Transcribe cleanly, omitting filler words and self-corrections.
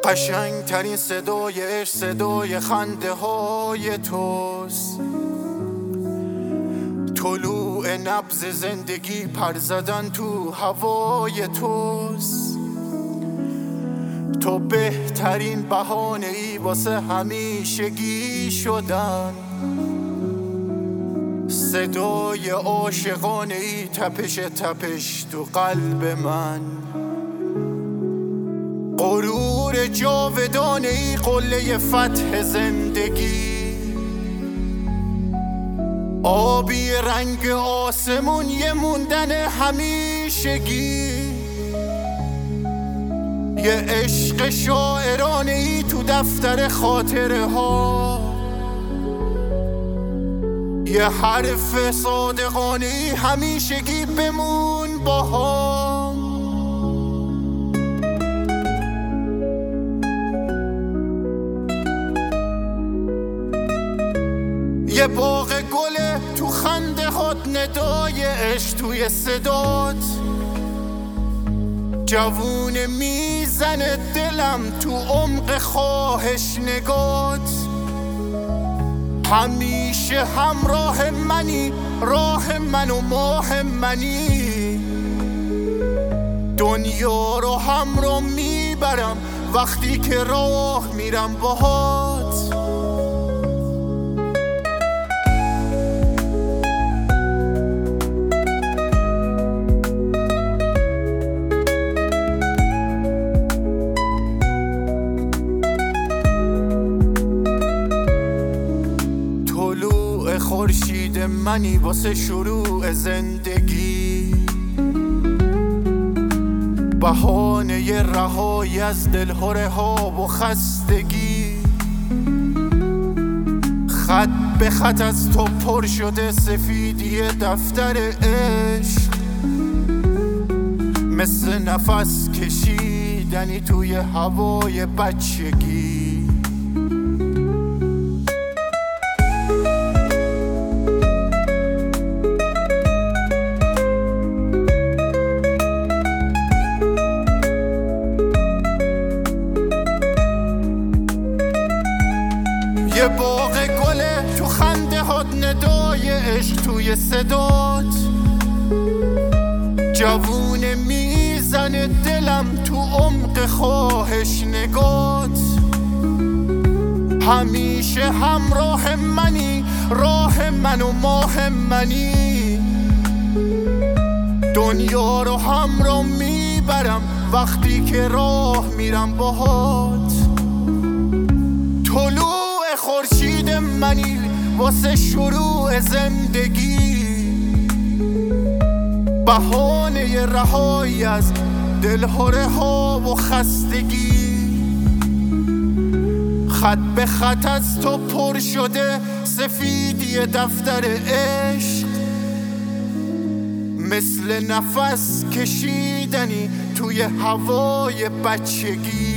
قشنگترین صدای عشق صدای خنده های توست. طلوع نبض زندگی پر زدن تو هوای توست. تو بهترین بهانه ای واسه همیشگی شدن. صدای عاشقانه ای تپش تپش تو قلب من. غرور جاودانه ای قله فتح زندگی. آبی رنگ آسمون یه موندن همیشگی. یه عشق شاعرانه ای تو دفتر خاطره ها. یه حرف صادقانه ای همیشگی بمون با هم. یه باغ گله تو خنده هات ندای عشق توی صدات. جوون میزنه دلم تو عمق خواهش نگات. همیشه همراه منی، راه من و ماه منی. دنیا رو همراه میبرم وقتی که راه میرم باهات. خورشید منی واسه شروع زندگی. بهانه رهایی از دلهره ها و خستگی. خط به خط از تو پر شده سفیدی دفتر عشق. مثل نفس کشیدنی توی هوای بچگی. یه باغ گله تو خنده هات ندای عشق توی صدات. جوون میزنه دلم تو عمق خواهش نگات. همیشه همراه منی، راه من و ماه منی. دنیا رو همراه میبرم وقتی که راه میرم باهات. طلوع خورشید منی واسه شروع زندگی. بهانه رهایی از دلهره ها و خستگی. خط به خط از تو پر شده سفیدی دفتر عشق. مثل نفس کشیدنی توی هوای بچگی.